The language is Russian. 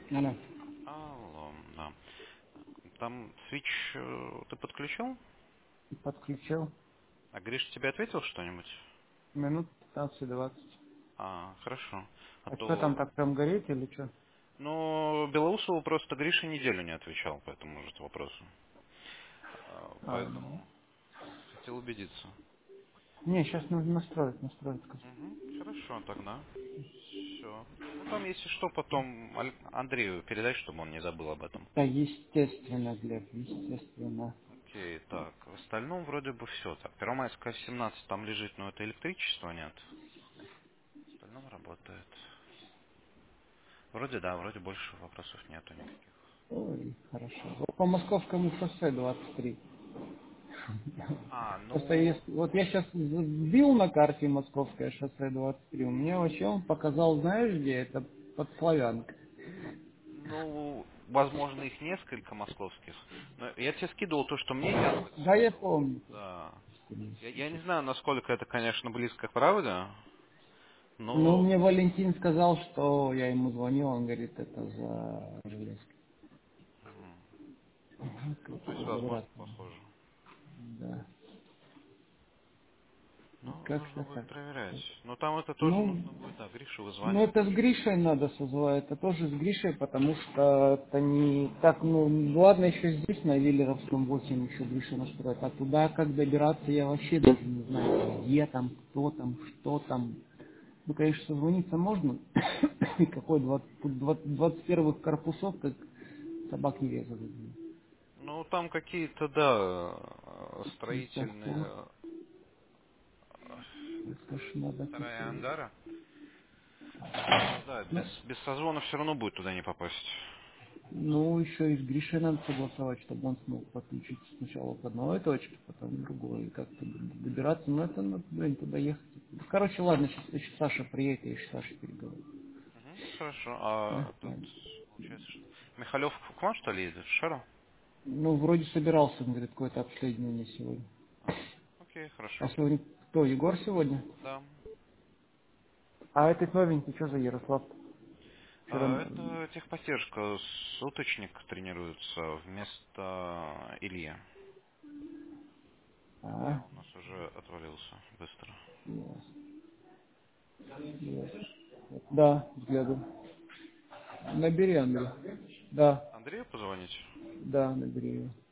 Алло, Алло, да. Там свич ты подключил? подключил. А Гриш тебе ответил что-нибудь? Минут 15-20. Хорошо. А А что там то... так прям горит или что? Ну, Белоусову просто Гриша неделю не отвечал по этому же вопросу. Ну. Поэтому хотел убедиться. Не, сейчас нужно настроить, сказать. Угу, хорошо, тогда. Все. Ну, там, если что, потом Андрею передай, чтобы он не забыл об этом. Да, естественно, Глеб, естественно. Окей, так. В остальном вроде бы все. Так, Первомайская 17 там лежит, но это электричества нет. В остальном работает. Вроде да, вроде больше вопросов нету никаких. Ой, хорошо. Вот по Московскому шоссе 23. Просто Ну, вот я сейчас вбил на карте Московское шоссе 23. У меня вообще он показал, знаешь где? Это под Славянкой. возможно, их несколько московских. Но я тебе скидывал то, что мне Яндекс Да, я скидывал. помню. Да. Господи Я не Иисусе. знаю, насколько это, конечно, близко к правде, Ну, но мне Валентин сказал, что я ему звонил, он говорит, это за железки. ну, Как то есть, туда возможно, добраться? похоже. Да. Ну, нужно Как-то будет так. проверять. Но там это тоже Ну, нужно будет, да, Гришу ну, вызванивать это с тоже. Гришей надо созвать, это тоже с Гришей, потому что это не так, ну, ладно, еще здесь, на Виллеровском 8 еще Гриша настроит, а туда как добираться, я вообще даже не знаю, где там, кто там, что там. Ну, конечно, созвониться можно, и какой 21 корпусов, как собак не вязывают. Ну, там какие-то, да, Светофор, строительные это ж надо вторая какой. ангара. Поэтому, да, Ну, без созвона все равно будет туда не попасть. ну, еще и с Гришей надо согласовать, чтобы он смог подключиться сначала к одной точке, потом к другой, и как-то добираться. Но это надо, блин, туда ехать. Короче, ладно, сейчас еще Саша приедет, я еще Саша переговорю. Мгм, хорошо. Да, А тут, ладно. получается, что... Михалев к вам, что ли, едет? В Шару? Ну, вроде собирался, он говорит, какое-то обследование сегодня. Окей, А хорошо. сегодня кто, Егор сегодня? Да. А этот новенький, что за Ярослав? Вчера... Это техподдержка. Суточник тренируется вместо Ильи. Илья А, у нас уже отвалился быстро. ясно, ясно. Да, взгляду. Набери, Андрей. Да, Андрею позвонить? да, набери его.